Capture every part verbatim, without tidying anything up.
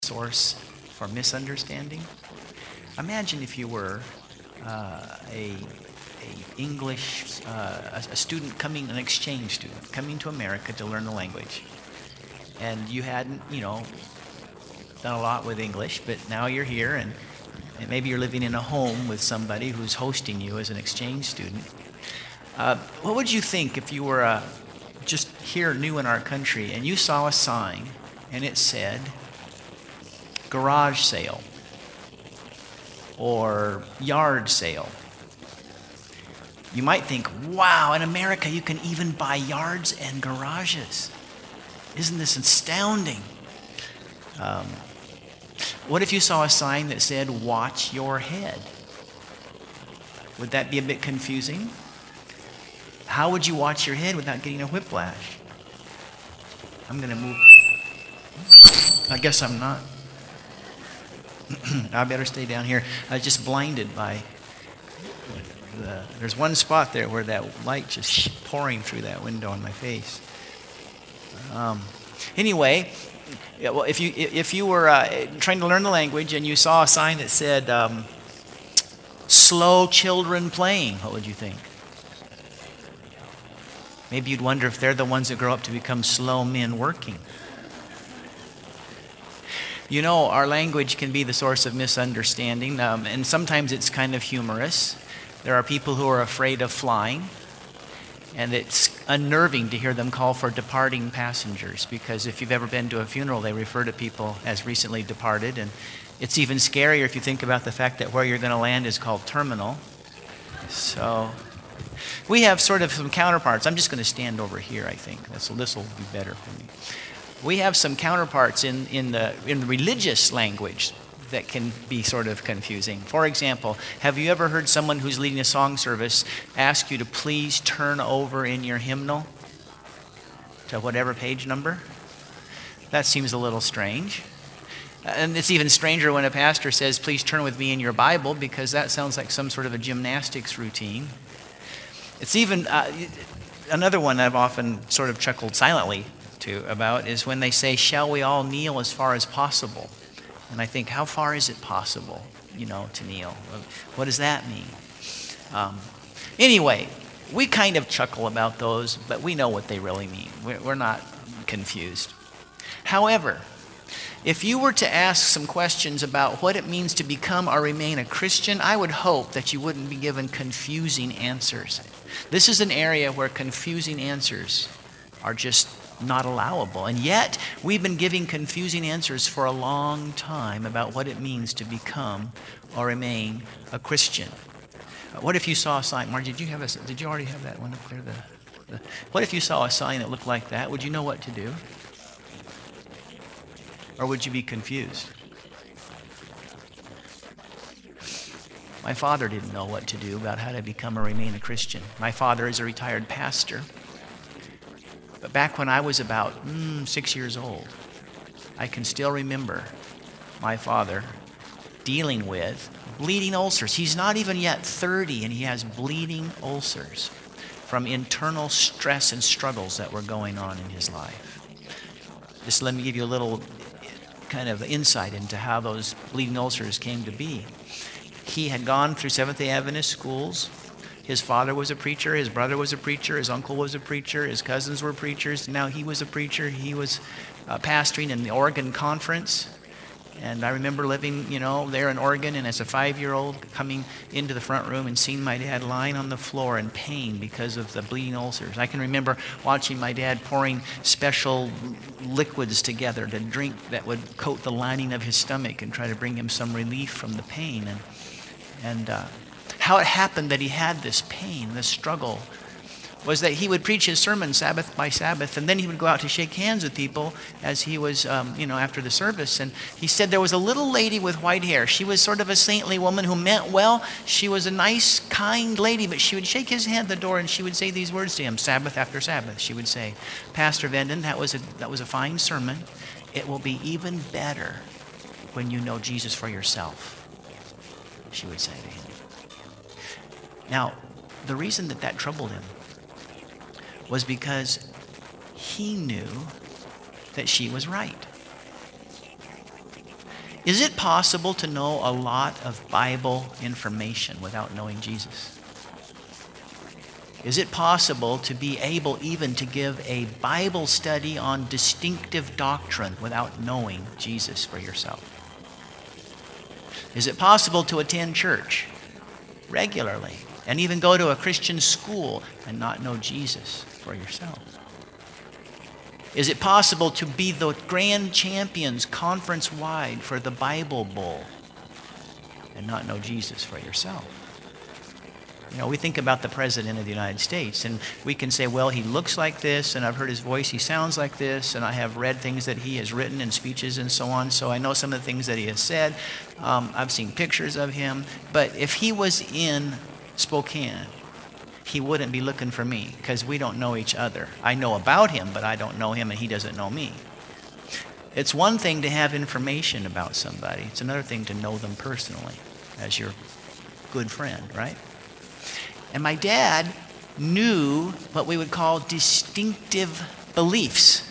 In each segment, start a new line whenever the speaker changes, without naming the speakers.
source for misunderstanding? Imagine if you were uh, a, a English, uh, a, a student coming, an exchange student, coming to America to learn the language. And you hadn't, you know, done a lot with English, but now you're here and, and maybe you're living in a home with somebody who's hosting you as an exchange student. Uh, what would you think if you were uh, just here new in our country and you saw a sign and it said garage sale or yard sale? You might think, wow, in America you can even buy yards and garages. Isn't this astounding? Um, what if you saw a sign that said, watch your head? Would that be a bit confusing? How would you watch your head without getting a whiplash? I'm going to move. I guess I'm not. I better stay down here. I was just blinded by the, there's one spot there where that light just pouring through that window in my face. Um, anyway, yeah, well, if you if you were uh, trying to learn the language and you saw a sign that said um, slow children playing, what would you think? Maybe you'd wonder if they're the ones that grow up to become slow men working. You know, our language can be the source of misunderstanding, um, and sometimes it's kind of humorous. There are people who are afraid of flying, and it's unnerving to hear them call for departing passengers, because if you've ever been to a funeral, they refer to people as recently departed, and it's even scarier if you think about the fact that where you're going to land is called terminal. So we have sort of some counterparts. I'm just going to stand over here, I think. This will be better for me. We have some counterparts in, in, the, in the religious language that can be sort of confusing. For example, have you ever heard someone who's leading a song service ask you to please turn over in your hymnal to whatever page number? That seems a little strange. And it's even stranger when a pastor says, please turn with me in your Bible, because that sounds like some sort of a gymnastics routine. It's even, uh, another one I've often sort of chuckled silently to about is when they say, shall we all kneel as far as possible? And I think, how far is it possible, you know, to kneel? What does that mean? Um, anyway, we kind of chuckle about those, but we know what they really mean. We're, we're not confused. However, if you were to ask some questions about what it means to become or remain a Christian, I would hope that you wouldn't be given confusing answers. This is an area where confusing answers are just not allowable. And yet, we've been giving confusing answers for a long time about what it means to become or remain a Christian. What if you saw a sign? Margie, did you have a, did you already have that one up there? The, the, what if you saw a sign that looked like that? Would you know what to do? Or would you be confused? My father didn't know what to do about how to become or remain a Christian. My father is a retired pastor. But back when I was about mm, six years old, I can still remember my father dealing with bleeding ulcers. He's not even yet thirty, and he has bleeding ulcers from internal stress and struggles that were going on in his life. Just let me give you a little kind of insight into how those bleeding ulcers came to be. He had gone through Seventh-day Adventist schools. His father was a preacher, his brother was a preacher, his uncle was a preacher, his cousins were preachers. Now he was a preacher. He was uh, pastoring in the Oregon Conference. And I remember living, you know, there in Oregon, and as a five-year-old coming into the front room and seeing my dad lying on the floor in pain because of the bleeding ulcers. I can remember watching my dad pouring special liquids together to drink that would coat the lining of his stomach and try to bring him some relief from the pain. And, and uh, how it happened that he had this pain, this struggle, was that he would preach his sermon Sabbath by Sabbath, and then he would go out to shake hands with people as he was, um, you know, after the service. And he said there was a little lady with white hair. She was sort of a saintly woman who meant well. She was a nice, kind lady, but she would shake his hand at the door, and she would say these words to him, Sabbath after Sabbath. She would say, Pastor Venden, that was a, that was a fine sermon. It will be even better when you know Jesus for yourself, she would say to him. Now, the reason that that troubled him was because he knew that she was right. Is it possible to know a lot of Bible information without knowing Jesus? Is it possible to be able even to give a Bible study on distinctive doctrine without knowing Jesus for yourself? Is it possible to attend church regularly and even go to a Christian school and not know Jesus for yourself? Is it possible to be the grand champions conference-wide for the Bible Bowl and not know Jesus for yourself? You know, we think about the President of the United States, and we can say, well, he looks like this, and I've heard his voice, he sounds like this, and I have read things that he has written in speeches and so on, so I know some of the things that he has said. Um, I've seen pictures of him. But if he was in Spokane, he wouldn't be looking for me, because we don't know each other. I know about him, but I don't know him, and he doesn't know me. It's one thing to have information about somebody. It's another thing to know them personally as your good friend, right? And my dad knew what we would call distinctive beliefs.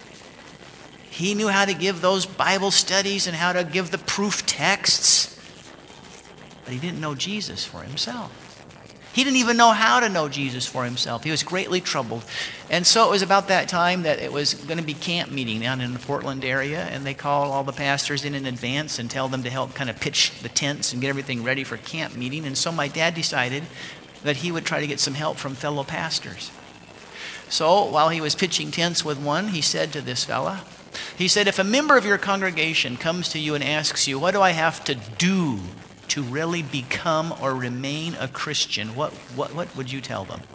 He knew how to give those Bible studies and how to give the proof texts, but he didn't know Jesus for himself. He didn't even know how to know Jesus for himself. He was greatly troubled. And so it was about that time that it was going to be camp meeting down in the Portland area, and they call all the pastors in in advance and tell them to help kind of pitch the tents and get everything ready for camp meeting. And so my dad decided that he would try to get some help from fellow pastors. So while he was pitching tents with one, he said to this fella, he said, if a member of your congregation comes to you and asks you, what do I have to do to really become or remain a Christian, what, what, what would you tell them?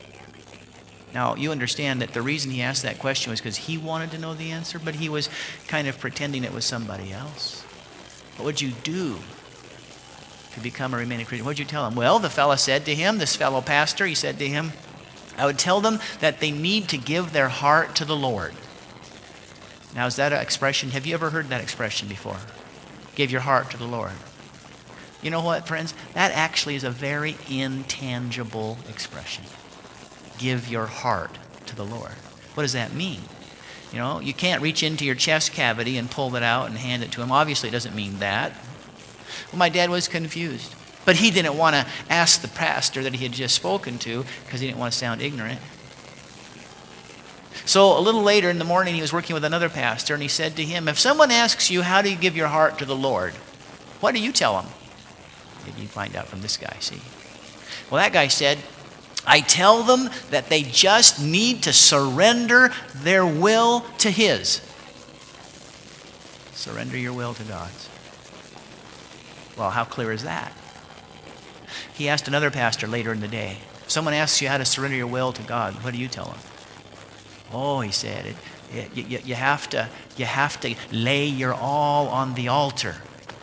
Now, you understand that the reason he asked that question was because he wanted to know the answer, but he was kind of pretending it was somebody else. What would you do to become or remain a Christian? What would you tell him? Well, the fellow said to him, this fellow pastor, he said to him, I would tell them that they need to give their heart to the Lord. Now, is that an expression? Have you ever heard that expression before? Give your heart to the Lord. You know what, friends? That actually is a very intangible expression. Give your heart to the Lord. What does that mean? You know, you can't reach into your chest cavity and pull it out and hand it to him. Obviously, it doesn't mean that. Well, my dad was confused. But he didn't want to ask the pastor that he had just spoken to because he didn't want to sound ignorant. So a little later in the morning, he was working with another pastor, and he said to him, if someone asks you, how do you give your heart to the Lord? What do you tell them? Did you find out from this guy, see? Well, that guy said, I tell them that they just need to surrender their will to His. Surrender your will to God's. Well, how clear is that? He asked another pastor later in the day, if someone asks you how to surrender your will to God, what do you tell them? Oh, he said, it, it, you, you, have to, you have to lay your all on the altar.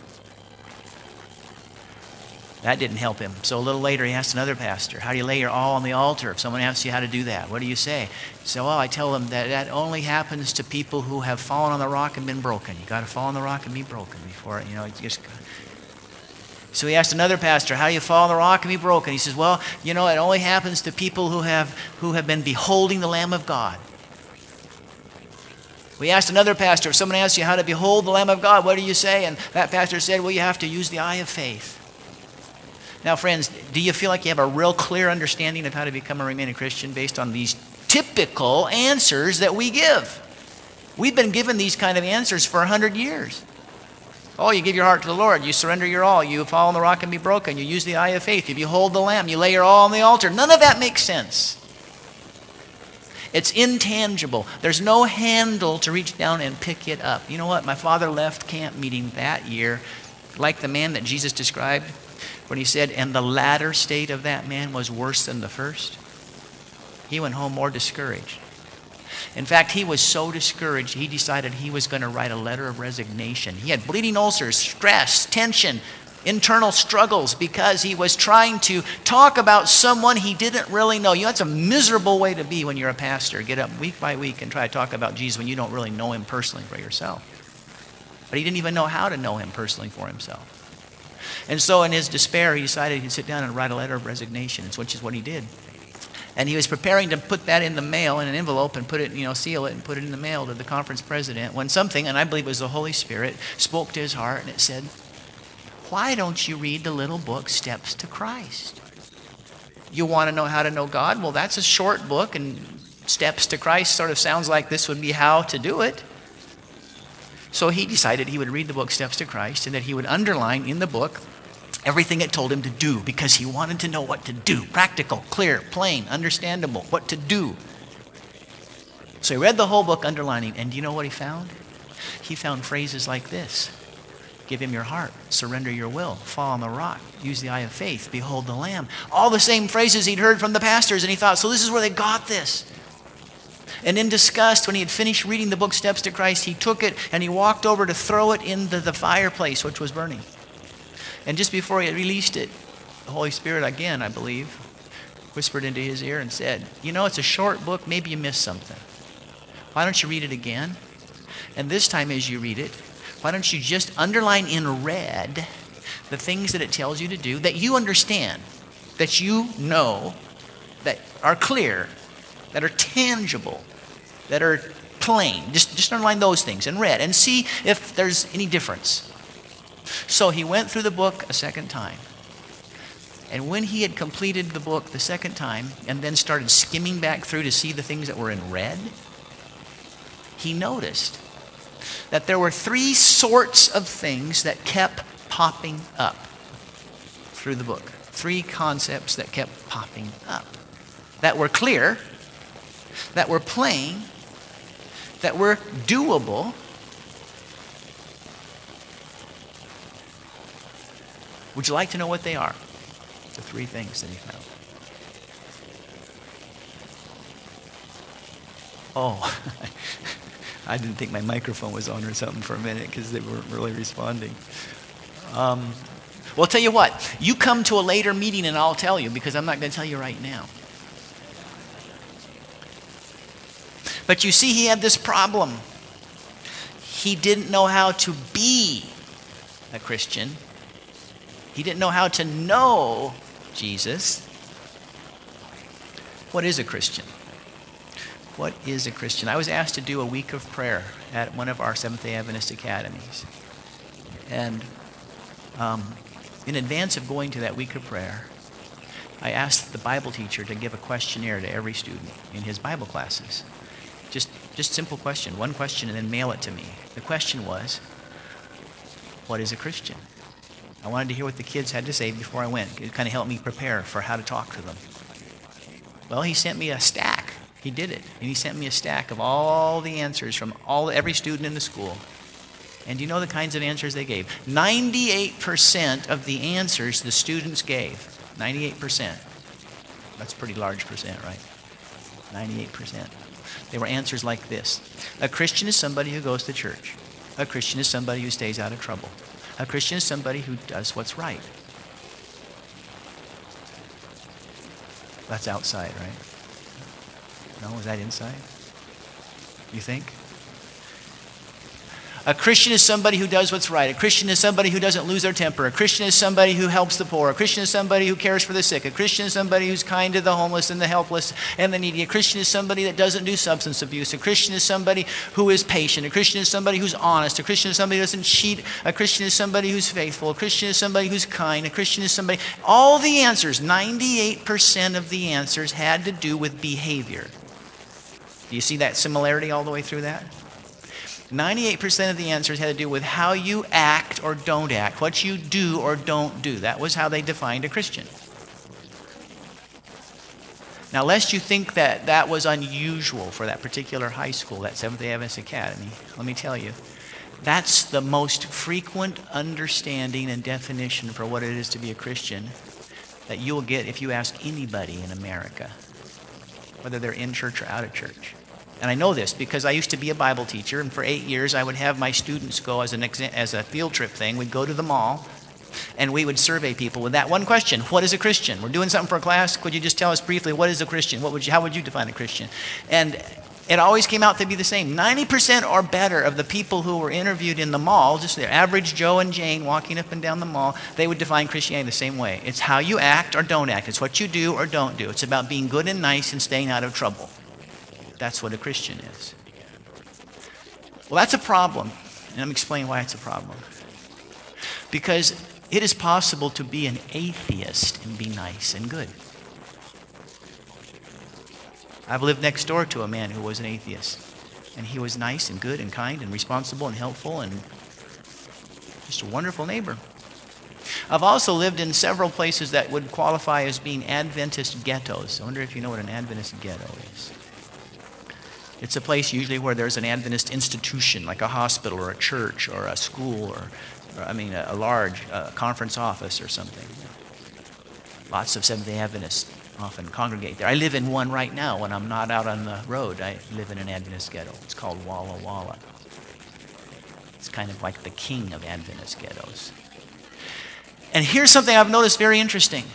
That didn't help him. So a little later, he asked another pastor, how do you lay your all on the altar? If someone asks you how to do that, what do you say? So, well, I tell them that that only happens to people who have fallen on the rock and been broken. You got to fall on the rock and be broken before, you know, you just... So he asked another pastor, how do you fall on the rock and be broken? He says, well, you know, it only happens to people who have who have been beholding the Lamb of God. We asked another pastor, if someone asks you how to behold the Lamb of God, what do you say? And that pastor said, well, you have to use the eye of faith. Now, friends, do you feel like you have a real clear understanding of how to become a remaining Christian based on these typical answers that we give? We've been given these kind of answers for a hundred years. Oh, you give your heart to the Lord. You surrender your all. You fall on the rock and be broken. You use the eye of faith. You behold the Lamb. You lay your all on the altar. None of that makes sense. It's intangible. There's no handle to reach down and pick it up. You know what? My father left camp meeting that year like the man that Jesus described when he said, and the latter state of that man was worse than the first. He went home more discouraged. In fact, he was so discouraged, he decided he was going to write a letter of resignation. He had bleeding ulcers, stress, tension, internal struggles because he was trying to talk about someone he didn't really know. You know, that's a miserable way to be when you're a pastor. Get up week by week and try to talk about Jesus when you don't really know him personally for yourself. But he didn't even know how to know him personally for himself. And so in his despair, he decided he'd sit down and write a letter of resignation, which is what he did. And he was preparing to put that in the mail in an envelope and put it, you know, seal it and put it in the mail to the conference president when something, and I believe it was the Holy Spirit, spoke to his heart and it said, why don't you read the little book, Steps to Christ? You want to know how to know God? Well, that's a short book, and Steps to Christ sort of sounds like this would be how to do it. So he decided he would read the book, Steps to Christ, and that he would underline in the book everything it told him to do, because he wanted to know what to do. Practical, clear, plain, understandable, what to do. So he read the whole book underlining, and do you know what he found? He found phrases like this. Give him your heart, surrender your will, fall on the rock, use the eye of faith, behold the Lamb. All the same phrases he'd heard from the pastors, and he thought, so this is where they got this. And in disgust, when he had finished reading the book Steps to Christ, he took it and he walked over to throw it into the fireplace, which was burning. And just before he had released it, the Holy Spirit again, I believe, whispered into his ear and said, you know, it's a short book, maybe you missed something. Why don't you read it again? And this time as you read it, why don't you just underline in red the things that it tells you to do, that you understand, that you know, that are clear, that are tangible, that are plain. Just, just underline those things in red and see if there's any difference. So he went through the book a second time. And when he had completed the book the second time and then started skimming back through to see the things that were in red, he noticed that there were three sorts of things that kept popping up through the book. Three concepts that kept popping up. That were clear, that were plain, that were doable, would you like to know what they are? The three things that he found. Oh, I didn't think my microphone was on or something for a minute because they weren't really responding. Um, well, I'll tell you what. You come to a later meeting and I'll tell you, because I'm not going to tell you right now. But you see, he had this problem. He didn't know how to be a Christian. He didn't know how to know Jesus. What is a Christian? What is a Christian? I was asked to do a week of prayer at one of our Seventh-day Adventist academies. And um, in advance of going to that week of prayer, I asked the Bible teacher to give a questionnaire to every student in his Bible classes. Just, just simple question, one question, and then mail it to me. The question was, what is a Christian? I wanted to hear what the kids had to say before I went. It kind of helped me prepare for how to talk to them. Well, he sent me a stack. He did it. And he sent me a stack of all the answers from all every student in the school. And do you know the kinds of answers they gave? ninety-eight percent of the answers the students gave. ninety-eight percent. That's a pretty large percent, right? ninety-eight percent. They were answers like this. A Christian is somebody who goes to church. A Christian is somebody who stays out of trouble. A Christian is somebody who does what's right. That's outside, right? No, is that inside? You think? A Christian is somebody who does what's right. A Christian is somebody who doesn't lose their temper. A Christian is somebody who helps the poor. A Christian is somebody who cares for the sick. A Christian is somebody who's kind to the homeless and the helpless and the needy. A Christian is somebody that doesn't do substance abuse. A Christian is somebody who is patient. A Christian is somebody who's honest. A Christian is somebody who doesn't cheat. A Christian is somebody who's faithful. A Christian is somebody who's kind. A Christian is somebody... All the answers, ninety-eight percent of the answers had to do with behavior. Do you see that similarity all the way through that? ninety-eight percent of the answers had to do with how you act or don't act, what you do or don't do. That was how they defined a Christian. Now, lest you think that that was unusual for that particular high school, that Seventh-day Adventist Academy, let me tell you, that's the most frequent understanding and definition for what it is to be a Christian that you'll get if you ask anybody in America, whether they're in church or out of church. And I know this because I used to be a Bible teacher, and for eight years I would have my students go as an exa- as a field trip thing. We'd go to the mall, and we would survey people with that one question: what is a Christian? We're doing something for a class. Could you just tell us briefly what is a Christian? What would you, how would you define a Christian? And It always came out to be the same. ninety percent or better of the people who were interviewed in the mall, just the average Joe and Jane walking up and down the mall, they would define Christianity the same way. It's how you act or don't act. It's what you do or don't do. It's about being good and nice and staying out of trouble. That's what a Christian is. Well, that's a problem. And I'm explaining why it's a problem. Because it is possible to be an atheist and be nice and good. I've lived next door to a man who was an atheist. And he was nice and good and kind and responsible and helpful and just a wonderful neighbor. I've also lived in several places that would qualify as being Adventist ghettos. I wonder if you know what an Adventist ghetto is. It's a place usually where there's an Adventist institution, like a hospital or a church or a school or, or I mean, a, a large uh, conference office or something. Lots of Seventh-day Adventists often congregate there. I live in one right now. When I'm not out on the road, I live in an Adventist ghetto. It's called Walla Walla. It's kind of like the king of Adventist ghettos. And here's something I've noticed very interesting.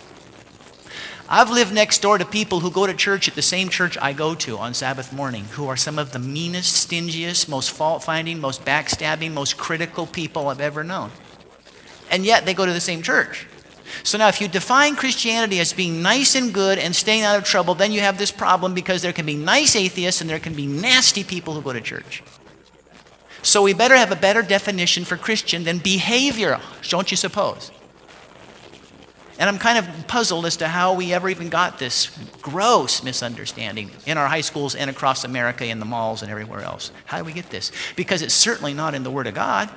I've lived next door to people who go to church at the same church I go to on Sabbath morning, who are some of the meanest, stingiest, most fault-finding, most backstabbing, most critical people I've ever known. And yet they go to the same church. So now if you define Christianity as being nice and good and staying out of trouble, then you have this problem because there can be nice atheists and there can be nasty people who go to church. So we better have a better definition for Christian than behavior, don't you suppose? And I'm kind of puzzled as to how we ever even got this gross misunderstanding in our high schools and across America in the malls and everywhere else. How do we get this? Because it's certainly not in the Word of God.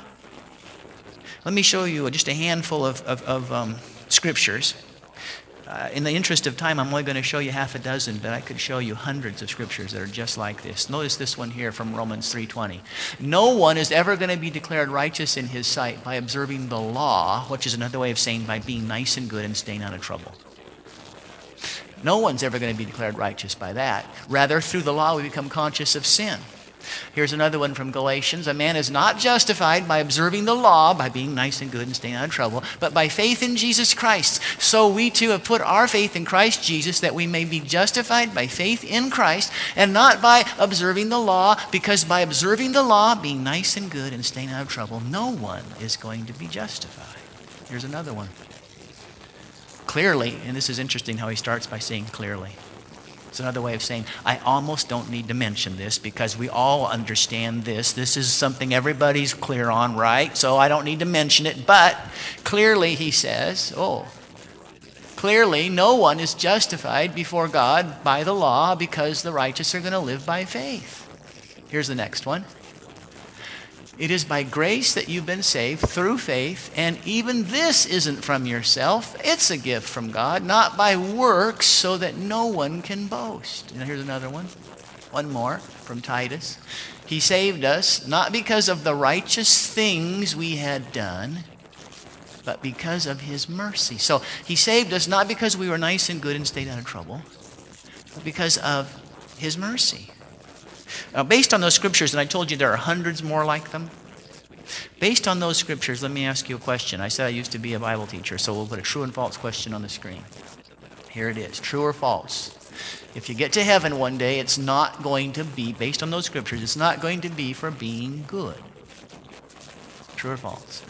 Let me show you just a handful of, of, of um, scriptures. Uh, in the interest of time, I'm only going to show you half a dozen, but I could show you hundreds of scriptures that are just like this. Notice this one here from Romans three twenty. No one is ever going to be declared righteous in his sight by observing the law, which is another way of saying by being nice and good and staying out of trouble. No one's ever going to be declared righteous by that. Rather, through the law, we become conscious of sin. Here's another one from Galatians. A man is not justified by observing the law, by being nice and good and staying out of trouble, but by faith in Jesus Christ. So we too have put our faith in Christ Jesus that we may be justified by faith in Christ and not by observing the law, because by observing the law, being nice and good and staying out of trouble, no one is going to be justified. Here's another one. Clearly, and this is interesting how he starts by saying clearly. It's another way of saying, I almost don't need to mention this because we all understand this. This is something everybody's clear on, right? So I don't need to mention it. But clearly, he says, oh, clearly no one is justified before God by the law because the righteous are going to live by faith. Here's the next one. It is by grace that you've been saved through faith, and even this isn't from yourself. It's a gift from God, not by works, so that no one can boast. And here's another one. One more from Titus. He saved us not because of the righteous things we had done, but because of his mercy. So he saved us not because we were nice and good and stayed out of trouble, but because of his mercy. Now, based on those scriptures, and I told you there are hundreds more like them, based on those scriptures, let me ask you a question. I said I used to be a Bible teacher, so we'll put a true and false question on the screen. Here it is, true or false. If you get to heaven one day, it's not going to be, based on those scriptures, it's not going to be for being good. True or false?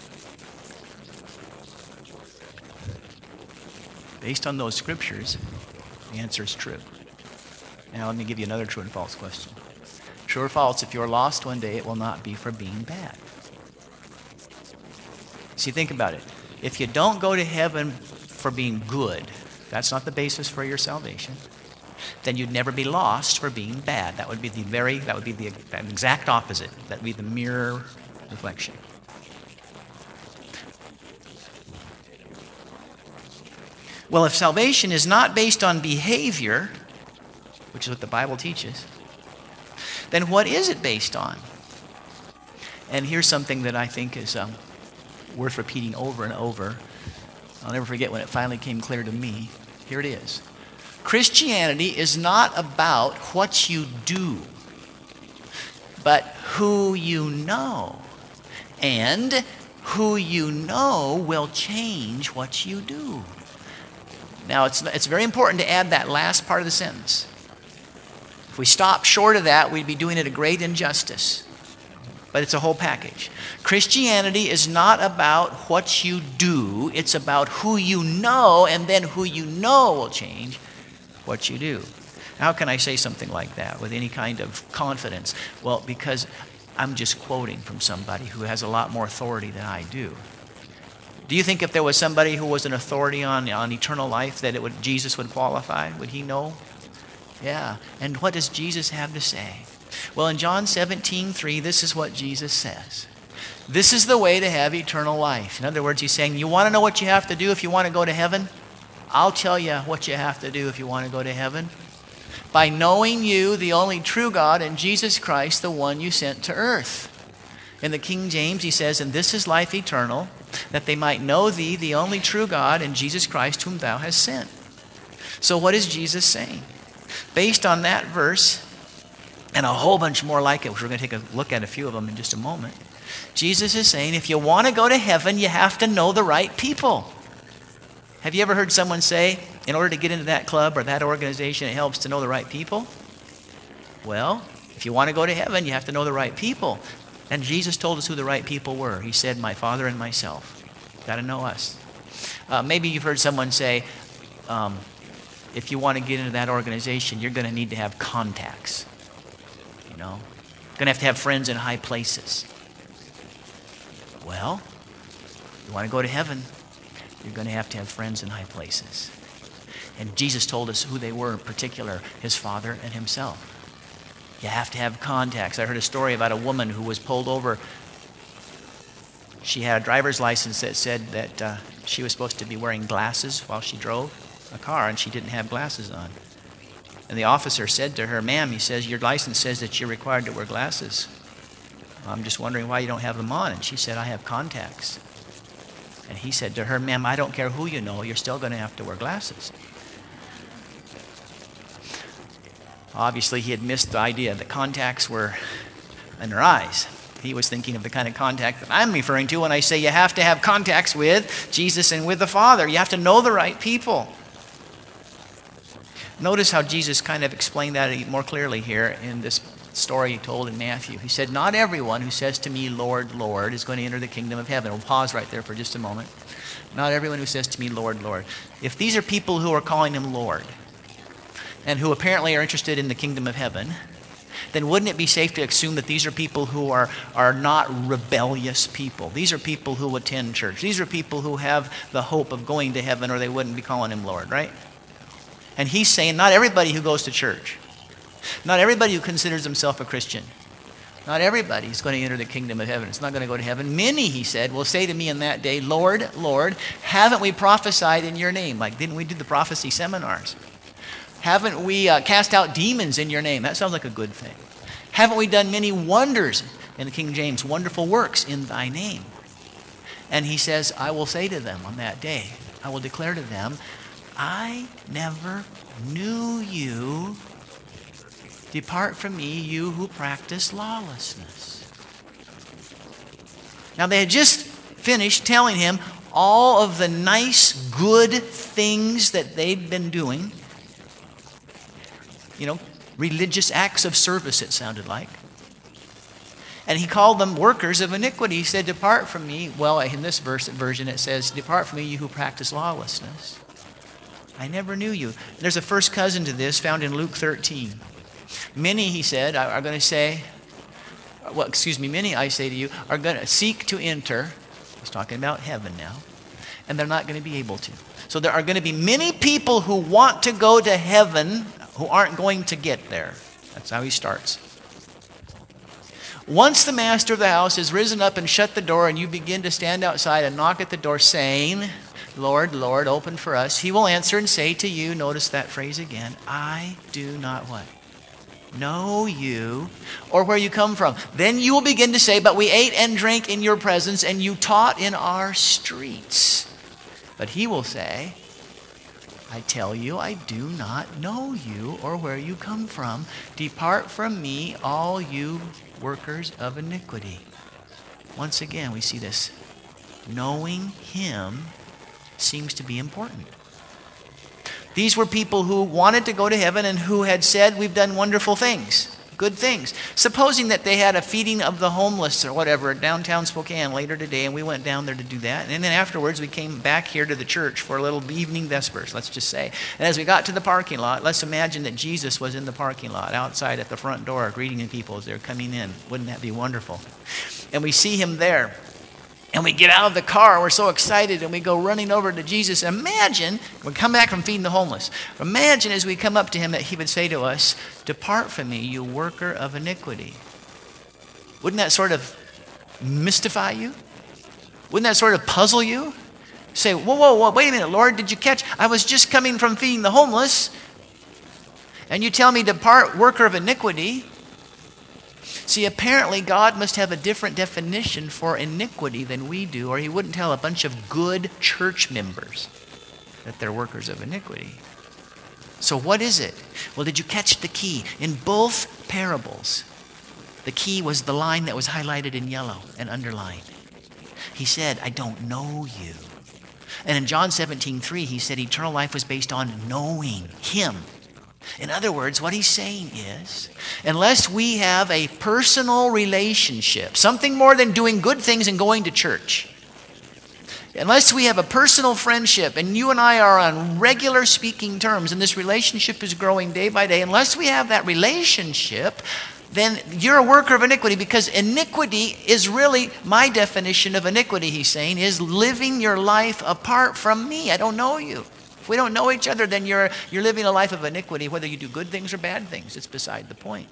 Based on those scriptures, the answer is true. Now let me give you another true and false question. True or false, if you're lost one day, it will not be for being bad. See, think about it. If you don't go to heaven for being good, that's not the basis for your salvation, then you'd never be lost for being bad. That would be the very, that would be the exact opposite. That would be the mirror reflection. Well, if salvation is not based on behavior, which is what the Bible teaches, then what is it based on? And here's something that I think is um, worth repeating over and over. I'll never forget when it finally came clear to me. Here it is. Christianity is not about what you do, but who you know. And who you know will change what you do. Now, it's, it's very important to add that last part of the sentence. If we stop short of that, we'd be doing it a great injustice. But it's a whole package. Christianity is not about what you do. It's about who you know, and then who you know will change what you do. How can I say something like that with any kind of confidence? Well, because I'm just quoting from somebody who has a lot more authority than I do. Do you think if there was somebody who was an authority on, on eternal life that it would, Jesus would qualify? Would he know? Yeah. And what does Jesus have to say? Well, in John seventeen three, this is what Jesus says. This is the way to have eternal life. In other words, he's saying, you want to know what you have to do if you want to go to heaven? I'll tell you what you have to do if you want to go to heaven. By knowing you, the only true God, and Jesus Christ, the one you sent to earth. In the King James, he says, and this is life eternal, that they might know thee, the only true God, and Jesus Christ, whom thou hast sent. So what is Jesus saying? Based on that verse, and a whole bunch more like it, which we're going to take a look at a few of them in just a moment, Jesus is saying, if you want to go to heaven, you have to know the right people. Have you ever heard someone say, in order to get into that club or that organization, it helps to know the right people? Well, if you want to go to heaven, you have to know the right people. And Jesus told us who the right people were. He said, my Father and myself. Got to know us. Uh, maybe you've heard someone say, um, if you want to get into that organization, you're going to need to have contacts. You know, you're going to have to have friends in high places. Well, if you want to go to heaven, you're going to have to have friends in high places. And Jesus told us who they were in particular, his Father and himself. You have to have contacts. I heard a story about a woman who was pulled over. She had a driver's license that said that uh, she was supposed to be wearing glasses while she drove a car, and she didn't have glasses on. And the officer said to her, ma'am, he says, your license says that you're required to wear glasses. I'm just wondering why you don't have them on. And she said, I have contacts. And he said to her, ma'am, I don't care who you know, you're still going to have to wear glasses. Obviously, he had missed the idea that contacts were in her eyes. He was thinking of the kind of contact that I'm referring to when I say you have to have contacts with Jesus and with the Father. You have to know the right people. Notice how Jesus kind of explained that more clearly here in this story he told in Matthew. He said, not everyone who says to me, Lord, Lord, is going to enter the kingdom of heaven. We'll pause right there for just a moment. Not everyone who says to me, Lord, Lord. If these are people who are calling him Lord, and who apparently are interested in the kingdom of heaven, then wouldn't it be safe to assume that these are people who are, are not rebellious people? These are people who attend church. These are people who have the hope of going to heaven, or they wouldn't be calling him Lord, right? And he's saying not everybody who goes to church, not everybody who considers himself a Christian, not everybody is going to enter the kingdom of heaven. It's not going to go to heaven. Many, he said, will say to me in that day, Lord, Lord, haven't we prophesied in your name? Like, didn't we do the prophecy seminars? Haven't we uh, cast out demons in your name? That sounds like a good thing. Haven't we done many wonders, in the King James, wonderful works in thy name? And he says, I will say to them on that day, I will declare to them, I never knew you. Depart from me, you who practice lawlessness. Now they had just finished telling him all of the nice, good things that they'd been doing. You know, religious acts of service, it sounded like. And he called them workers of iniquity. He said, depart from me. Well, in this verse, version it says, depart from me, you who practice lawlessness. I never knew you. There's a first cousin to this found in Luke thirteen. Many, he said, are going to say, well, excuse me, many, I say to you, are going to seek to enter. He's talking about heaven now. And they're not going to be able to. So there are going to be many people who want to go to heaven who aren't going to get there. That's how he starts. Once the master of the house has risen up and shut the door, and you begin to stand outside and knock at the door saying, Lord, Lord, open for us, he will answer and say to you, notice that phrase again, I do not what? Know you, or where you come from. Then you will begin to say, but we ate and drank in your presence, and you taught in our streets. But he will say, I tell you, I do not know you or where you come from. Depart from me, all you workers of iniquity. Once again, we see this. Knowing him seems to be important. These were people who wanted to go to heaven and who had said, we've done wonderful things, good things. Supposing that they had a feeding of the homeless or whatever at downtown Spokane later today, and we went down there to do that. And then afterwards, we came back here to the church for a little evening vespers, let's just say. And as we got to the parking lot, let's imagine that Jesus was in the parking lot outside at the front door greeting people as they're coming in. Wouldn't that be wonderful? And we see him there. And we get out of the car, we're so excited, and we go running over to Jesus. Imagine, we come back from feeding the homeless. Imagine as we come up to him that he would say to us, depart from me, you worker of iniquity. Wouldn't that sort of mystify you? Wouldn't that sort of puzzle you? Say, whoa, whoa, whoa, wait a minute, Lord, did you catch? I was just coming from feeding the homeless, and you tell me, depart, worker of iniquity. See, apparently God must have a different definition for iniquity than we do, or he wouldn't tell a bunch of good church members that they're workers of iniquity. So what is it? Well, did you catch the key? In both parables, the key was the line that was highlighted in yellow and underlined. He said, I don't know you. And in John seventeen three, he said eternal life was based on knowing him. In other words, what he's saying is, unless we have a personal relationship, something more than doing good things and going to church, unless we have a personal friendship and you and I are on regular speaking terms and this relationship is growing day by day, unless we have that relationship, then you're a worker of iniquity, because iniquity is really, my definition of iniquity, he's saying, is living your life apart from me. I don't know you. If we don't know each other, then you're, you're living a life of iniquity, whether you do good things or bad things. It's beside the point.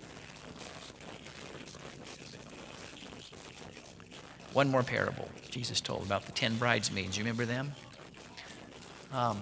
One more parable Jesus told about the ten bridesmaids. You remember them? Um,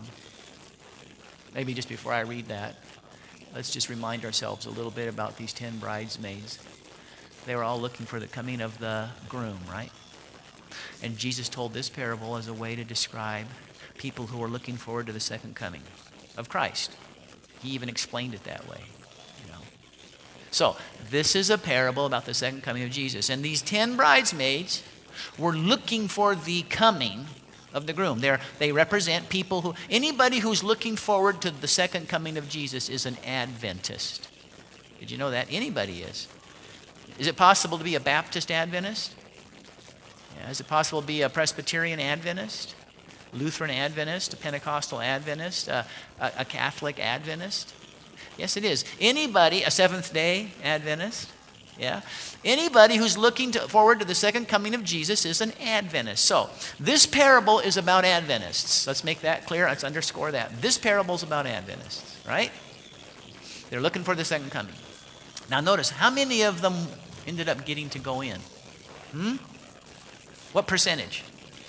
maybe just before I read that, let's just remind ourselves a little bit about these ten bridesmaids. They were all looking for the coming of the groom, right? And Jesus told this parable as a way to describe people who are looking forward to the second coming of Christ. He even explained it that way, you know. So, this is a parable about the second coming of Jesus. And these ten bridesmaids were looking for the coming of the groom. They're, they represent people who, anybody who's looking forward to the second coming of Jesus is an Adventist. Did you know that? Anybody is. Is it possible to be a Baptist Adventist? Yeah. Is it possible to be a Presbyterian Adventist? Lutheran Adventist, a Pentecostal Adventist, a, a, a Catholic Adventist? Yes, it is. Anybody, a Seventh-day Adventist? Yeah. Anybody who's looking to, forward to the second coming of Jesus is an Adventist. So, this parable is about Adventists. Let's make that clear. Let's underscore that. This parable is about Adventists, right? They're looking for the second coming. Now, notice, how many of them ended up getting to go in? Hmm? What percentage?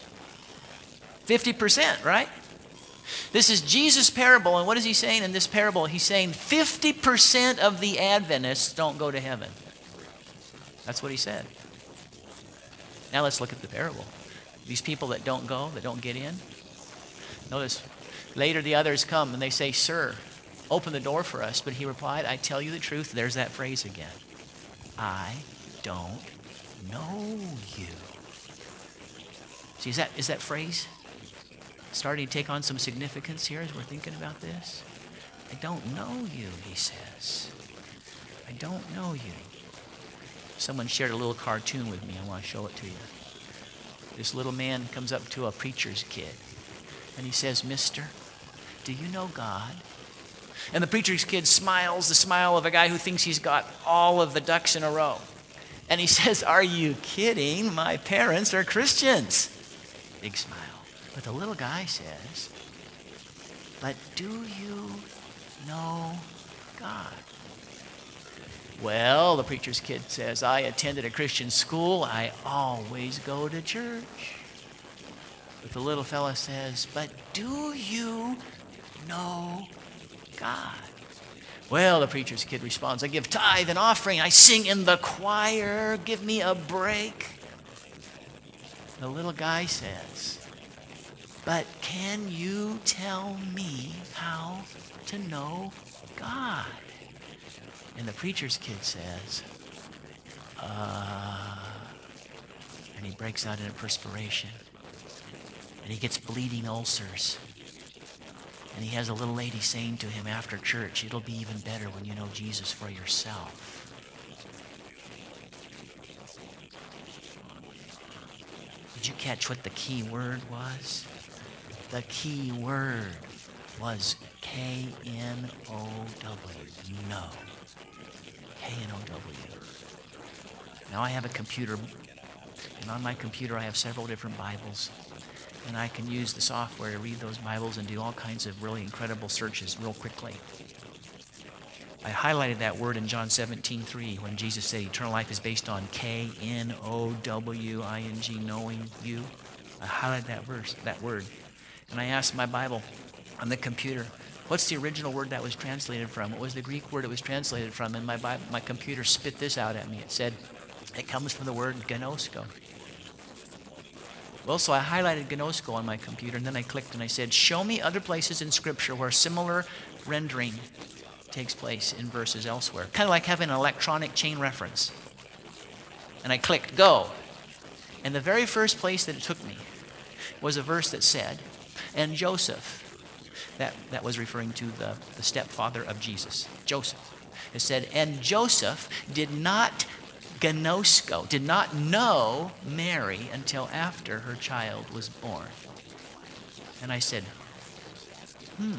fifty percent, right? This is Jesus' parable, and what is he saying in this parable? He's saying fifty percent of the Adventists don't go to heaven. That's what he said. Now let's look at the parable. These people that don't go, that don't get in. Notice, later the others come and they say, Sir, open the door for us. But he replied, I tell you the truth. There's that phrase again. I don't know you. See, is that, is that phrase starting to take on some significance here as we're thinking about this? I don't know you, he says. I don't know you. Someone shared a little cartoon with me. I want to show it to you. This little man comes up to a preacher's kid, and he says, Mister, do you know God? And the preacher's kid smiles, the smile of a guy who thinks he's got all of the ducks in a row. And he says, are you kidding? My parents are Christians. Big smile. But the little guy says, but do you know God? Well, the preacher's kid says, I attended a Christian school. I always go to church. But the little fella says, but do you know God? Well, the preacher's kid responds, I give tithe and offering. I sing in the choir. Give me a break. The little guy says, but can you tell me how to know God? And the preacher's kid says, uh, and he breaks out in a perspiration. And he gets bleeding ulcers. And he has a little lady saying to him after church, it'll be even better when you know Jesus for yourself. Did you catch what the key word was? The key word was K N O W. Know. K N O W. Now I have a computer, and on my computer I have several different Bibles. And I can use the software to read those Bibles and do all kinds of really incredible searches real quickly. I highlighted that word in John seventeen three when Jesus said eternal life is based on K N O W I N G, knowing you. I highlighted that verse, that word. And I asked my Bible on the computer, what's the original word that was translated from? What was the Greek word it was translated from? And my Bible, my computer spit this out at me. It said, it comes from the word gnosko. Well, so I highlighted gnosko on my computer, and then I clicked and I said, show me other places in Scripture where similar rendering takes place in verses elsewhere. Kind of like having an electronic chain reference. And I clicked go. And the very first place that it took me was a verse that said, and Joseph, that, that was referring to the, the stepfather of Jesus, Joseph. It said, and Joseph did not gnosko, did not know Mary until after her child was born. And I said, hmm.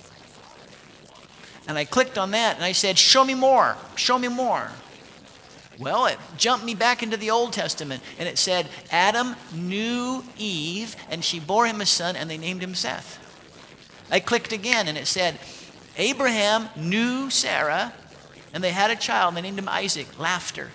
And I clicked on that and I said, show me more, show me more. Well, it jumped me back into the Old Testament and it said, Adam knew Eve and she bore him a son and they named him Seth. I clicked again and it said, Abraham knew Sarah and they had a child and they named him Isaac. Laughter.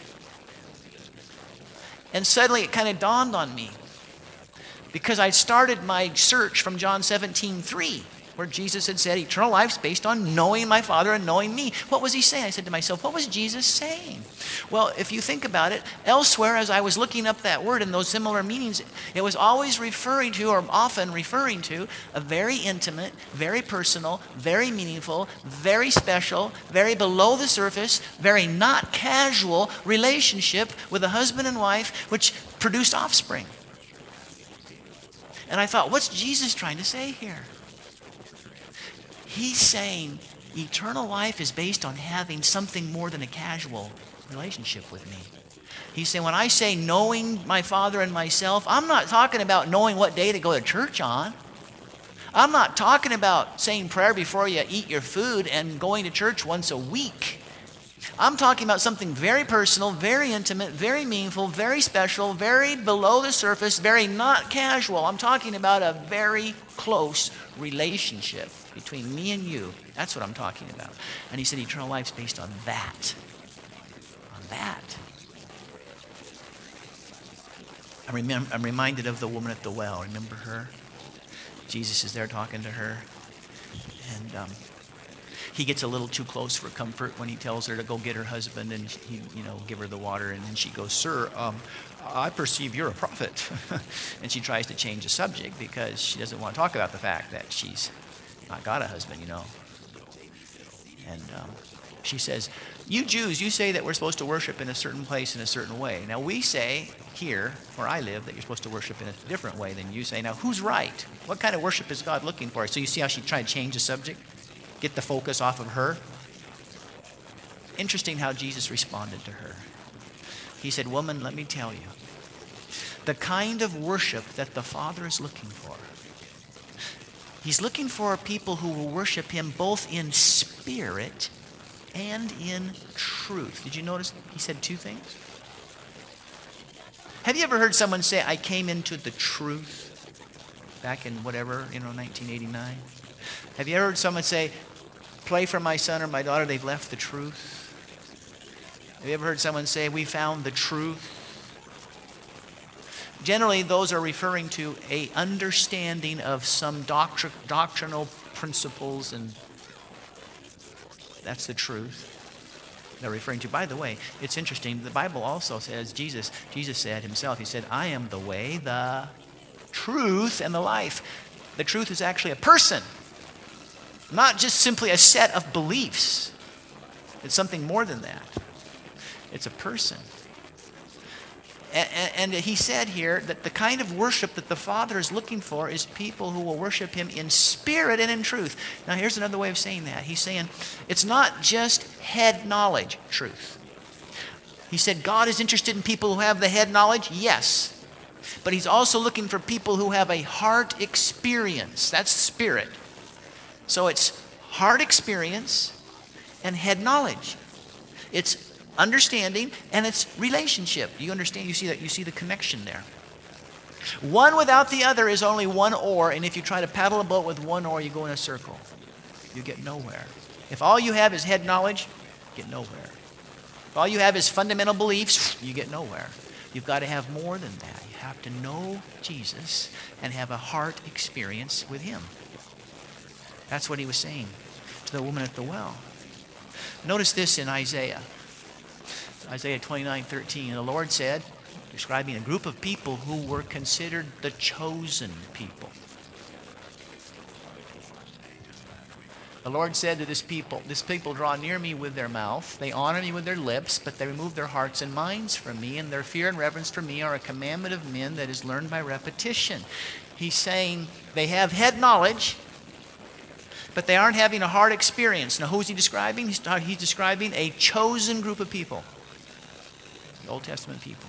And suddenly it kind of dawned on me because I started my search from John seventeen three, where Jesus had said, eternal life's based on knowing my Father and knowing me. What was he saying? I said to myself, what was Jesus saying? Well, if you think about it, elsewhere as I was looking up that word and those similar meanings, it was always referring to, or often referring to, a very intimate, very personal, very meaningful, very special, very below the surface, very not casual relationship with a husband and wife which produced offspring. And I thought, what's Jesus trying to say here? He's saying eternal life is based on having something more than a casual relationship with me. He's saying when I say knowing my Father and myself, I'm not talking about knowing what day to go to church on. I'm not talking about saying prayer before you eat your food and going to church once a week. I'm talking about something very personal, very intimate, very meaningful, very special, very below the surface, very not casual. I'm talking about a very close relationship between me and you. That's what I'm talking about. And he said eternal life's based on that. On that. I'm, remem- I'm reminded of the woman at the well. Remember her? Jesus is there talking to her. And um, he gets a little too close for comfort when he tells her to go get her husband and he, you know, give her the water. And then she goes, sir, um, I perceive you're a prophet. And she tries to change the subject because she doesn't want to talk about the fact that she's not got a husband, you know. And um, she says, you Jews, you say that we're supposed to worship in a certain place in a certain way. Now we say here, where I live, that you're supposed to worship in a different way than you say. Now who's right? What kind of worship is God looking for? So you see how she tried to change the subject? Get the focus off of her? Interesting how Jesus responded to her. He said, woman, let me tell you, the kind of worship that the Father is looking for, he's looking for people who will worship him both in spirit and in truth. Did you notice he said two things? Have you ever heard someone say, I came into the truth back in whatever, you know, nineteen eighty-nine? Have you ever heard someone say, pray for my son or my daughter, they've left the truth? Have you ever heard someone say, we found the truth? Generally, those are referring to a understanding of some doctri- doctrinal principles, and that's the truth they're referring to. By the way, it's interesting. The Bible also says, Jesus, Jesus said himself, he said, I am the way, the truth, and the life. The truth is actually a person, not just simply a set of beliefs. It's something more than that. It's a person. And, and he said here that the kind of worship that the Father is looking for is people who will worship him in spirit and in truth. Now here's another way of saying that. He's saying it's not just head knowledge, truth. He said God is interested in people who have the head knowledge, yes. But he's also looking for people who have a heart experience. That's spirit. So it's heart experience and head knowledge. It's understanding and it's relationship. You understand? You see that? You see the connection there. One without the other is only one oar, and if you try to paddle a boat with one oar, you go in a circle. You get nowhere. If all you have is head knowledge, you get nowhere. If all you have is fundamental beliefs, you get nowhere. You've got to have more than that. You have to know Jesus and have a heart experience with him. That's what he was saying to the woman at the well. Notice this in Isaiah. Isaiah twenty-nine thirteen. And the Lord said, describing a group of people who were considered the chosen people. The Lord said to this people, this people draw near me with their mouth, they honor me with their lips, but they remove their hearts and minds from me, and their fear and reverence for me are a commandment of men that is learned by repetition. He's saying they have head knowledge, but they aren't having a heart experience. Now, who is he describing? He's, he's describing a chosen group of people. The Old Testament people.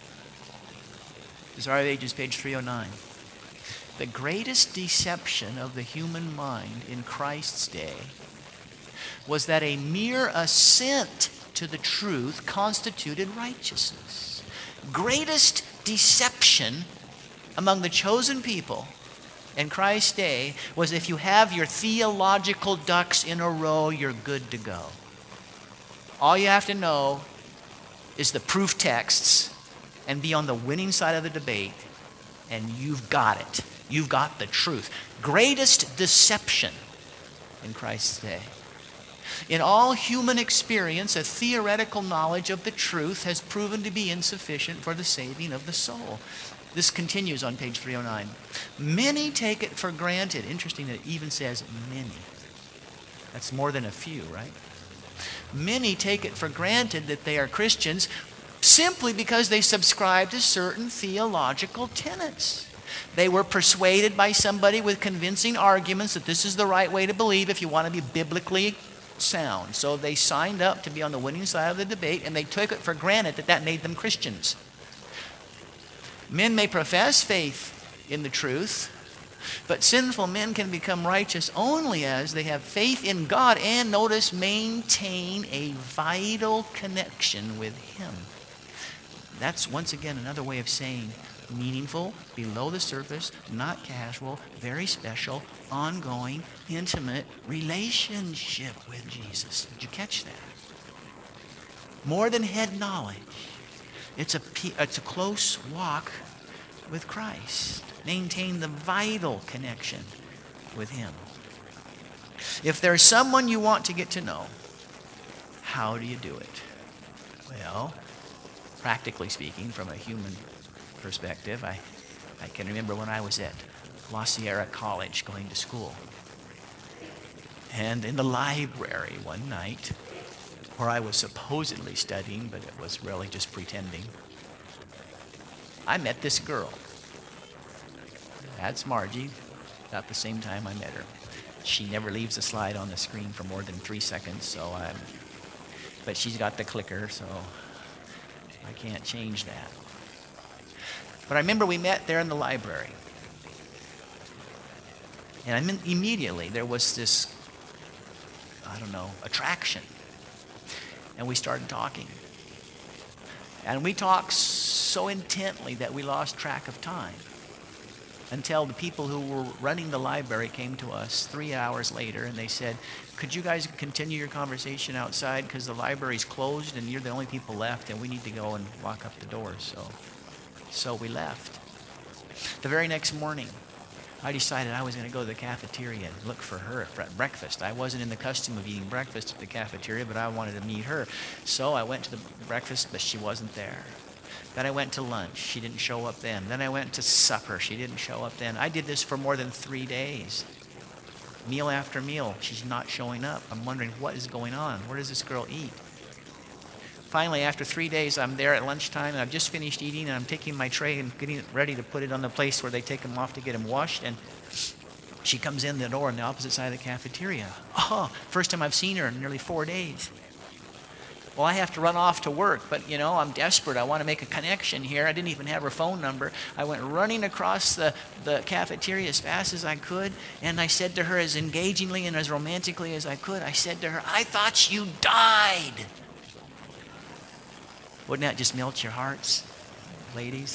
Desire of Ages, page three oh nine. The greatest deception of the human mind in Christ's day was that a mere assent to the truth constituted righteousness. Greatest deception among the chosen people in Christ's day was if you have your theological ducks in a row, you're good to go. All you have to know is the proof texts and be on the winning side of the debate, and you've got it. You've got the truth. Greatest deception in Christ's day. In all human experience, a theoretical knowledge of the truth has proven to be insufficient for the saving of the soul. This continues on page three oh nine. Many take it for granted. Interesting that it even says many. That's more than a few, right? Many take it for granted that they are Christians simply because they subscribe to certain theological tenets. They were persuaded by somebody with convincing arguments that this is the right way to believe if you want to be biblically sound. So they signed up to be on the winning side of the debate, and they took it for granted that that made them Christians. Men may profess faith in the truth, but sinful men can become righteous only as they have faith in God and, notice, maintain a vital connection with him. That's once again another way of saying meaningful, below the surface, not casual, very special, ongoing, intimate relationship with Jesus. Did you catch that? More than head knowledge. It's a, it's a close walk with Christ. Maintain the vital connection with him. If there's someone you want to get to know, how do you do it? Well, practically speaking, from a human perspective, I, I can remember when I was at La Sierra College going to school. And in the library one night, where I was supposedly studying, but it was really just pretending, I met this girl. That's Margie. About the same time I met her. She never leaves a slide on the screen for more than three seconds, so I'm, but she's got the clicker, so I can't change that. But I remember we met there in the library. And I mean, immediately there was this, I don't know, attraction. And we started talking. And we talked so intently that we lost track of time. Until the people who were running the library came to us three hours later and they said, could you guys continue your conversation outside because the library's closed and you're the only people left and we need to go and lock up the doors. So, so we left. The very next morning, I decided I was going to go to the cafeteria and look for her at breakfast. I wasn't in the custom of eating breakfast at the cafeteria, but I wanted to meet her. So I went to the breakfast, but she wasn't there. Then I went to lunch. She didn't show up then. Then I went to supper. She didn't show up then. I did this for more than three days. Meal after meal, she's not showing up. I'm wondering what is going on. Where does this girl eat? Finally, after three days, I'm there at lunchtime, and I've just finished eating, and I'm taking my tray and getting it ready to put it on the place where they take them off to get them washed, and she comes in the door on the opposite side of the cafeteria. Oh, first time I've seen her in nearly four days. Well, I have to run off to work, but, you know, I'm desperate. I want to make a connection here. I didn't even have her phone number. I went running across the, the cafeteria as fast as I could, and I said to her as engagingly and as romantically as I could, I said to her, "I thought you died." Wouldn't that just melt your hearts, ladies?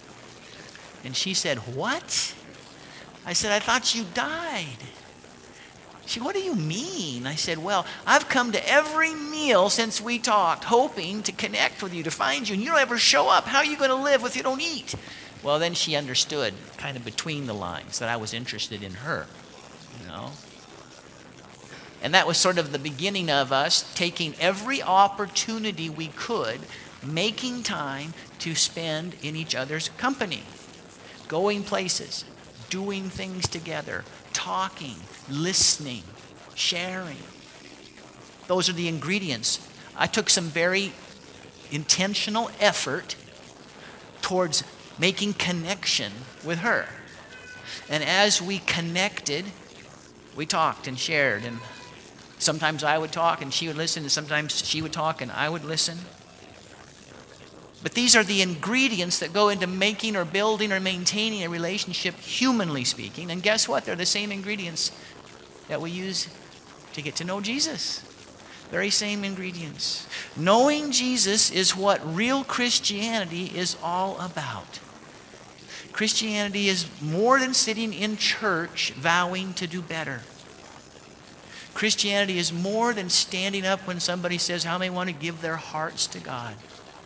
And she said, "What?" I said, "I thought you died." She said, "What do you mean?" I said, "Well, I've come to every meal since we talked, hoping to connect with you, to find you, and you don't ever show up. How are you going to live if you don't eat?" Well, then she understood, kind of between the lines, that I was interested in her, you know. And that was sort of the beginning of us taking every opportunity we could, making time to spend in each other's company, going places, doing things together, talking, listening, sharing. Those are the ingredients. I took some very intentional effort towards making connection with her. And as we connected, we talked and shared. And sometimes I would talk and she would listen, and sometimes she would talk and I would listen. But these are the ingredients that go into making or building or maintaining a relationship, humanly speaking. And guess what? They're the same ingredients that we use to get to know Jesus. Very same ingredients. Knowing Jesus is what real Christianity is all about. Christianity is more than sitting in church vowing to do better. Christianity is more than standing up when somebody says how they want to give their hearts to God.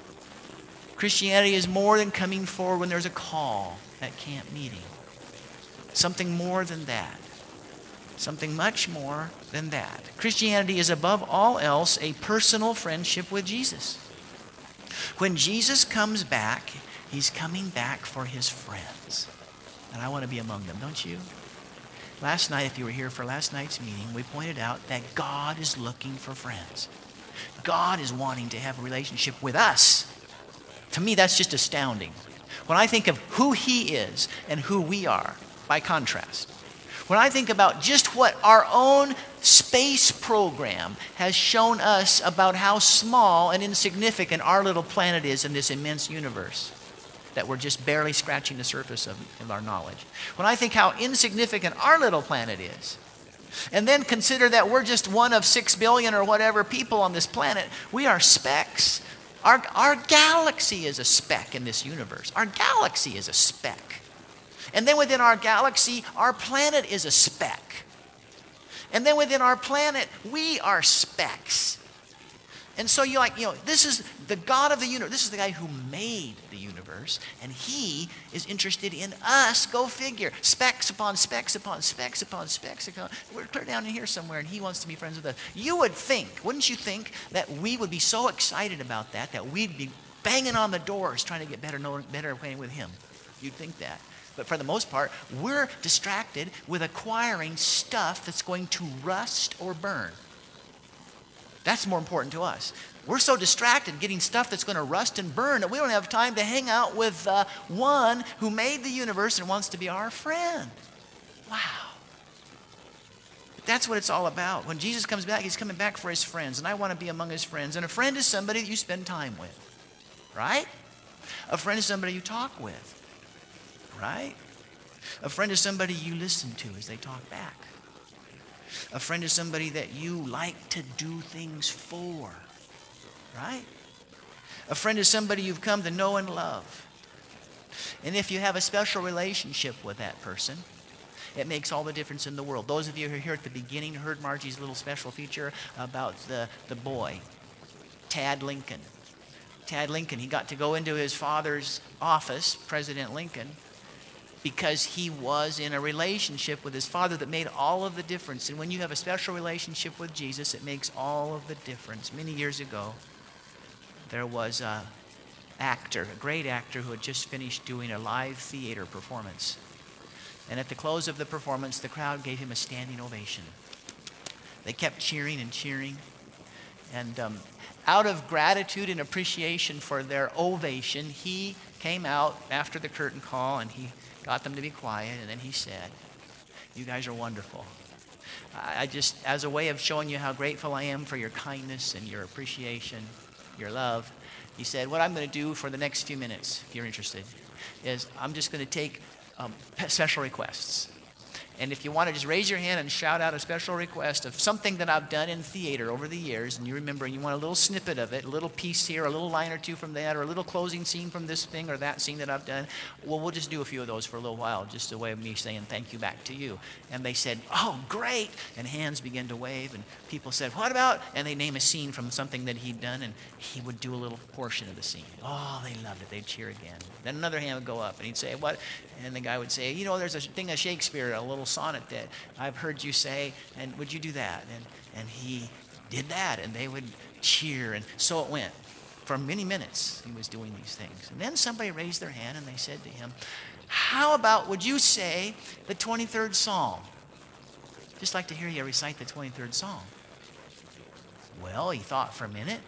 Christianity is more than coming forward when there's a call at camp meeting. Something more than that. Something much more than that. Christianity is above all else a personal friendship with Jesus. When Jesus comes back, he's coming back for his friends. And I want to be among them, don't you? Last night, if you were here for last night's meeting, we pointed out that God is looking for friends. God is wanting to have a relationship with us. To me, that's just astounding. When I think of who he is and who we are, by contrast. When I think about just what our own space program has shown us about how small and insignificant our little planet is in this immense universe, that we're just barely scratching the surface of, of our knowledge. When I think how insignificant our little planet is, and then consider that we're just one of six billion or whatever people on this planet, we are specks. Our, our galaxy is a speck in this universe. Our galaxy is a speck. And then within our galaxy, our planet is a speck. And then within our planet, we are specks. And so you're like, you know, this is the God of the universe. This is the guy who made the universe. And he is interested in us. Go figure. Specks upon specks upon specks upon specks. Upon, we're clear down in here somewhere, and he wants to be friends with us. You would think, wouldn't you think, that we would be so excited about that, that we'd be banging on the doors trying to get better, know, better acquainted with him. You'd think that. But for the most part, we're distracted with acquiring stuff that's going to rust or burn. That's more important to us. We're so distracted getting stuff that's going to rust and burn that we don't have time to hang out with uh, one who made the universe and wants to be our friend. Wow. That's what it's all about. When Jesus comes back, he's coming back for his friends, and I want to be among his friends. And a friend is somebody that you spend time with, right? A friend is somebody you talk with, right? A friend is somebody you listen to as they talk back. A friend is somebody that you like to do things for, right? A friend is somebody you've come to know and love. And if you have a special relationship with that person, it makes all the difference in the world. Those of you who are here at the beginning heard Margie's little special feature about the, the boy, Tad Lincoln. Tad Lincoln, he got to go into his father's office, President Lincoln, because he was in a relationship with his father that made all of the difference. And when you have a special relationship with Jesus, it makes all of the difference. Many years ago, there was an actor, a great actor, who had just finished doing a live theater performance. And at the close of the performance, the crowd gave him a standing ovation. They kept cheering and cheering. And um, out of gratitude and appreciation for their ovation, he came out after the curtain call and he got them to be quiet. And then he said, "You guys are wonderful. I I just, as a way of showing you how grateful I am for your kindness and your appreciation, your love," he said, "what I'm going to do for the next few minutes, if you're interested, is I'm just going to take um, special requests. And if you want to just raise your hand and shout out a special request of something that I've done in theater over the years, and you remember and you want a little snippet of it, a little piece here, a little line or two from that, or a little closing scene from this thing or that scene that I've done, well, we'll just do a few of those for a little while, just a way of me saying thank you back to you." And they said, "Oh, great." And hands began to wave, and people said, "What about?" And they name a scene from something that he'd done, and he would do a little portion of the scene. Oh, they loved it. They'd cheer again. Then another hand would go up, and he'd say, "What?" And the guy would say, "You know, there's a thing of Shakespeare, a little sonnet that I've heard you say, and would you do that?" And, and he did that, and they would cheer, and so it went. For many minutes, he was doing these things. And then somebody raised their hand, and they said to him, "How about, would you say the twenty-third Psalm? Just like to hear you recite the twenty-third Psalm." Well, he thought for a minute,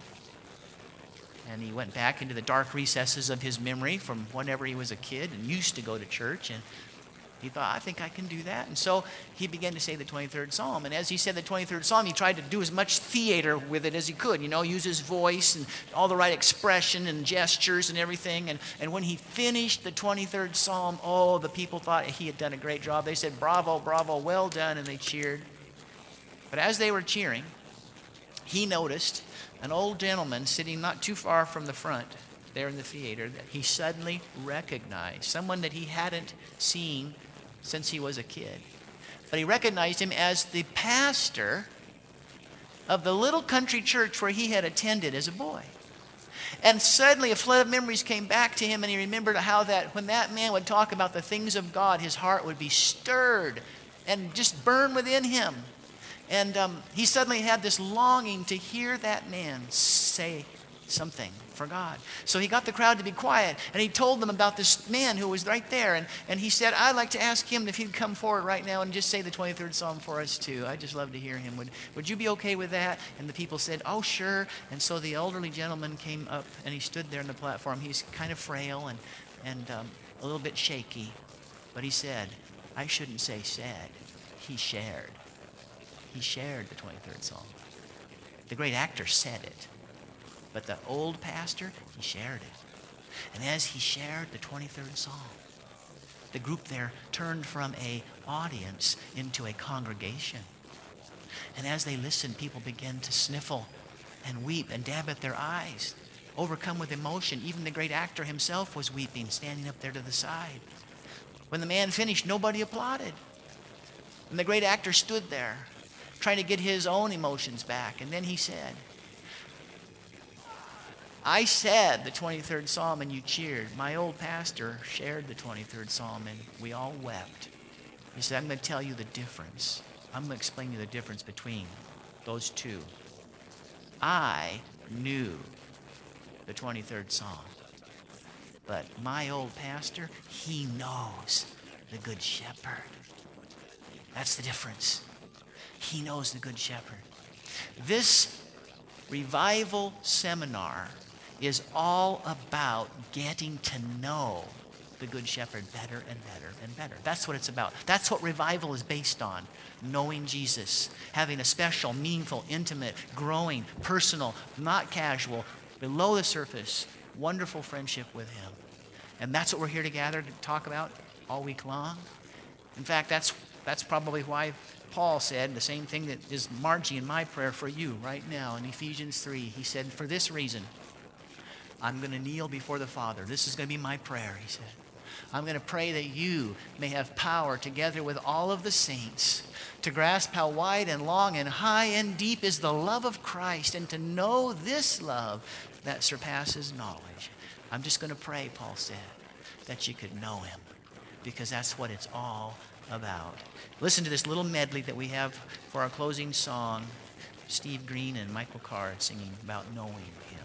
and he went back into the dark recesses of his memory from whenever he was a kid and used to go to church, and he thought, "I think I can do that." And so he began to say the twenty-third Psalm. And as he said the twenty-third Psalm, he tried to do as much theater with it as he could, you know, use his voice and all the right expression and gestures and everything. And, and when he finished the twenty-third Psalm, oh, the people thought he had done a great job. They said, "Bravo, bravo, well done," and they cheered. But as they were cheering, he noticed an old gentleman sitting not too far from the front there in the theater that he suddenly recognized, someone that he hadn't seen since he was a kid. But he recognized him as the pastor of the little country church where he had attended as a boy. And suddenly a flood of memories came back to him, and he remembered how that when that man would talk about the things of God, his heart would be stirred and just burn within him. And um, he suddenly had this longing to hear that man say something for God. So he got the crowd to be quiet, and he told them about this man who was right there. And, and he said, "I'd like to ask him if he'd come forward right now and just say the twenty-third Psalm for us too. I'd just love to hear him. Would, would you be okay with that?" And the people said, "Oh, sure." And so the elderly gentleman came up, and he stood there on the platform. He's kind of frail and, and um, a little bit shaky. But he said, I shouldn't say said, he shared. He shared the twenty-third Psalm. The great actor said it. But the old pastor, he shared it. And as he shared the twenty-third Psalm, the group there turned from an audience into a congregation. And as they listened, people began to sniffle and weep and dab at their eyes, overcome with emotion. Even the great actor himself was weeping, standing up there to the side. When the man finished, nobody applauded. And the great actor stood there, trying to get his own emotions back. And then he said, I said the twenty-third Psalm and you cheered. My old pastor shared the twenty-third Psalm and we all wept. He said, I'm going to tell you the difference. I'm going to explain to you the difference between those two. I knew the twenty-third Psalm. But my old pastor, he knows the Good Shepherd. That's the difference. He knows the Good Shepherd. This revival seminar is all about getting to know the Good Shepherd better and better and better. That's what it's about. That's what revival is based on. Knowing Jesus. Having a special, meaningful, intimate, growing, personal, not casual, below the surface, wonderful friendship with Him. And that's what we're here to gather to talk about all week long. In fact, that's that's probably why Paul said the same thing that is Margie in my prayer for you right now in Ephesians three. He said, for this reason, I'm going to kneel before the Father. This is going to be my prayer, he said. I'm going to pray that you may have power together with all of the saints to grasp how wide and long and high and deep is the love of Christ and to know this love that surpasses knowledge. I'm just going to pray, Paul said, that you could know Him because that's what it's all about. Listen to this little medley that we have for our closing song. Steve Green and Michael Carr singing about knowing Him.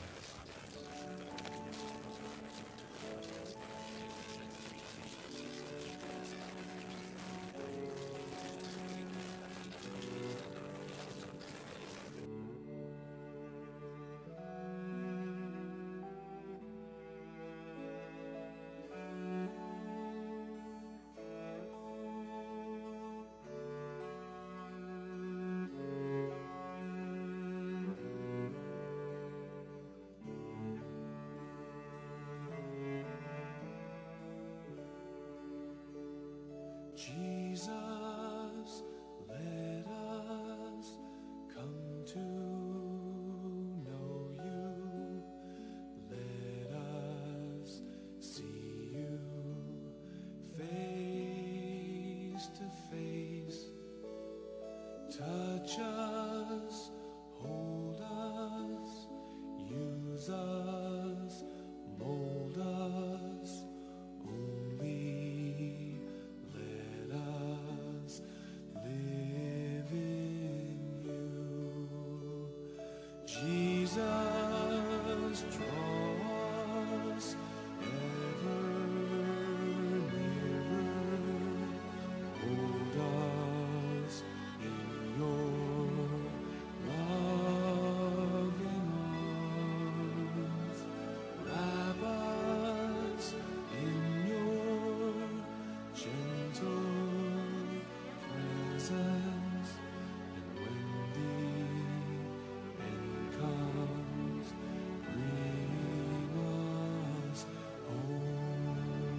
Jesus, let us come to know you. Let us see you face to face. Touch us, hold us, use us, mold us. Only let us live in you. Jesus, draw us ever nearer. Hold us in your loving arms. Wrap us in your gentle presence. And when the end comes, bring us home.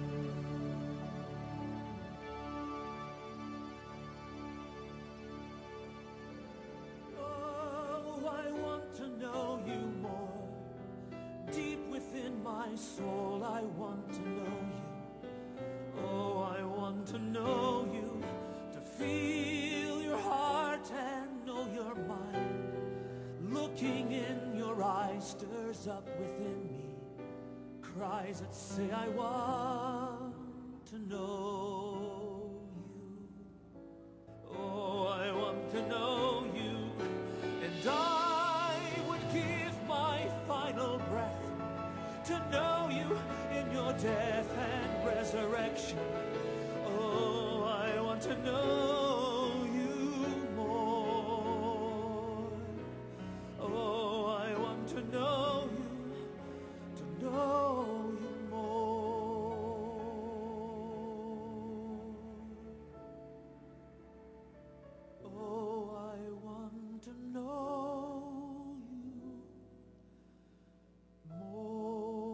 Oh, I want to know you more. Deep within my soul, I want to know you. Oh, I want to know you, to feel your heart and know your mind. Looking in your eyes stirs up within me cries that say, I want to know you. Oh, I want to know you, and I would give my final breath to know you in your death and resurrection. Oh, I want to know you more. Oh, I want to know you, to know you more. Oh, I want to know you more.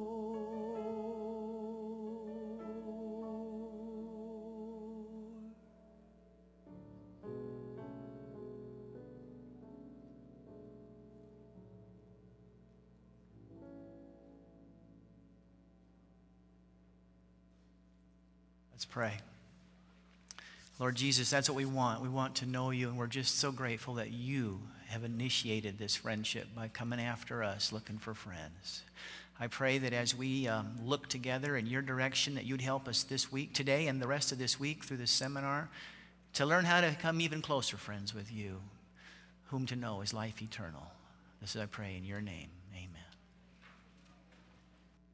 Let's pray. Lord Jesus, that's what we want. We want to know you, and we're just so grateful that you have initiated this friendship by coming after us, looking for friends. I pray that as we um, look together in your direction, that you'd help us this week, today and the rest of this week through this seminar, to learn how to become even closer friends with you, whom to know is life eternal. This is I pray in your name.